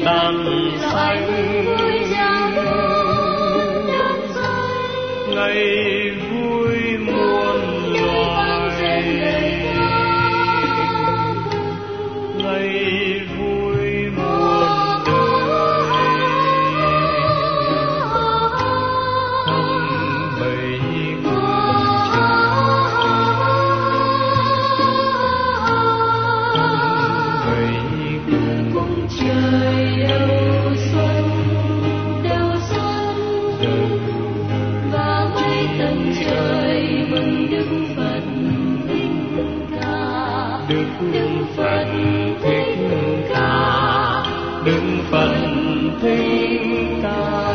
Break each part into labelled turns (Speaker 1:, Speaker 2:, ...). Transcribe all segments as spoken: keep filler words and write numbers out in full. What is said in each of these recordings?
Speaker 1: đàn xanh, ngày vui muôn loài, ngày vui muôn đời. Thăm bầy cùng trời đâu xuân, đâu xuân và mấy tầng trời mừng Đức Phật thích ca, Đức Phật thích ca, Đức Phật thích ca.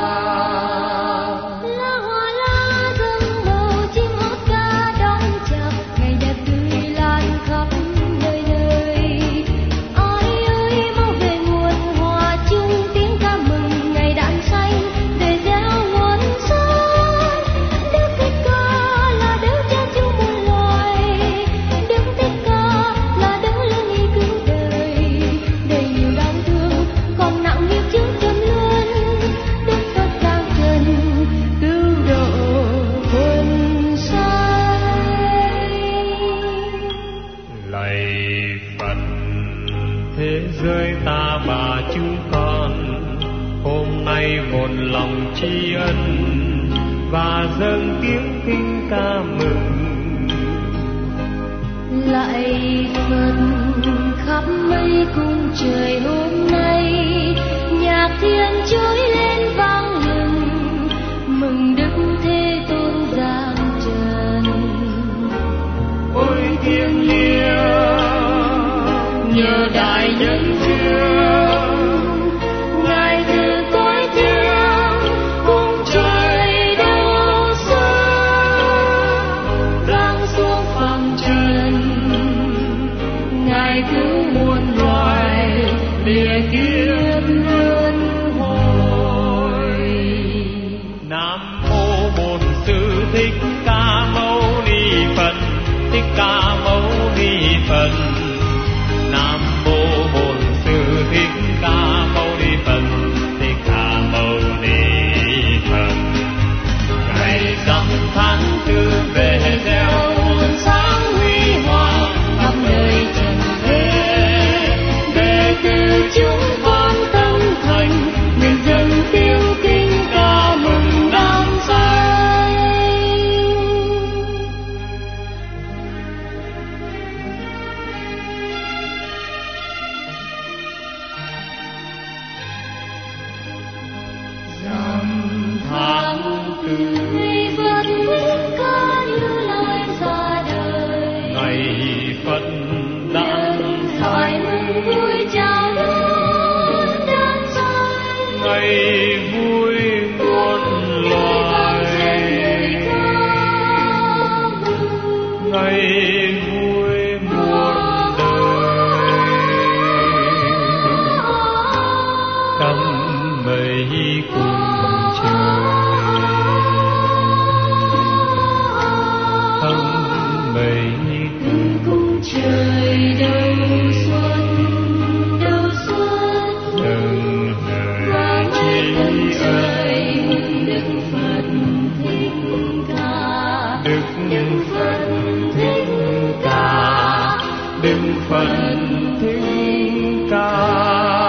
Speaker 1: Thế giới ta và chúng con hôm nay một lòng tri ân và dâng tiếng kinh ca mừng.
Speaker 2: Lạy Phật khắp mây cung trời hôm nay, nhạc thiên trỗi lên vang lừng mừng Đức Thế Tôn giáng trần.
Speaker 1: Ôi thiêng liêng nhờ đại nhân duyên, ngài từ cõi thiên cung trời đâu xa giáng xuống phàm trần, ngài cứu muôn loài lìa kiếp luân hồi. Nam mô Bổn Sư Thích Ca Mâu Ni Phật, Thích Ca Mâu Ni Phật. Nam mô Bổn Sư Thích Ca Mâu Ni Phật, Thích Ca Mâu Ni Phật. Ngày rằm tháng tư về gieo muôn sáng huy hoàng khắp nơi trần thế, đệ tử chúng con tâm thành nguyện dâng tiếng kinh ca mừng đám say. Tháng tư
Speaker 2: Ngày Phật thích ca Như Lai ra đời,
Speaker 1: ngày Phật đản
Speaker 2: soi mừng vui chào đón đàn say,
Speaker 1: ngày vui muôn loài, ngày vui muôn đời. Tâm mây cùng
Speaker 2: cùng trời đâu xuân, đâu xuân và mấy tầng trời mừng Đức Phật thích ca, Đức Phật thích ca,
Speaker 1: Đức Phật thích ca.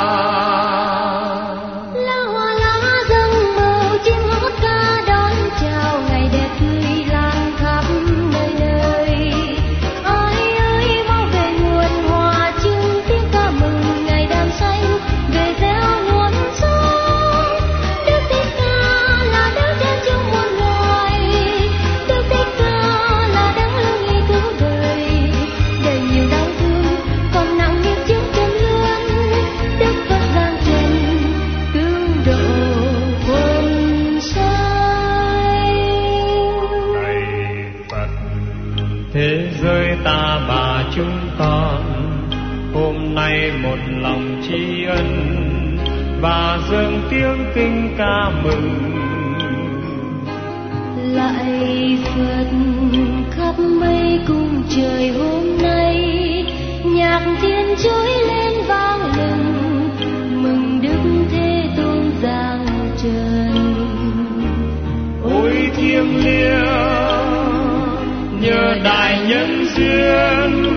Speaker 2: lá hoa lá dâng màu chim hót ca đón chào ngày đẹp tươi lan khắp nơi nơi. Ai ơi mau về nguồn hòa chung tiếng ca mừng ngày đàn xanh, về gieo nguồn sống. Đức Thích Ca là đấng trên chúng muôn loài, Đức Thích Ca là đấng lương nghi cứu đời, đời nhiều đau thương còn nặng nghiệp chướng chân lươn. Đức Phật giáng trần cứu độ quần sanh.
Speaker 1: Lạy Phật thế giới ta và chúng con hôm nay một lòng tri ân và dâng tiếng kinh ca mừng.
Speaker 2: Lạy Phật khắp mây cung trời hôm nay, nhạc thiên trỗi lên vang lừng mừng
Speaker 1: thiêng liêng, nhờ đại nhân duyên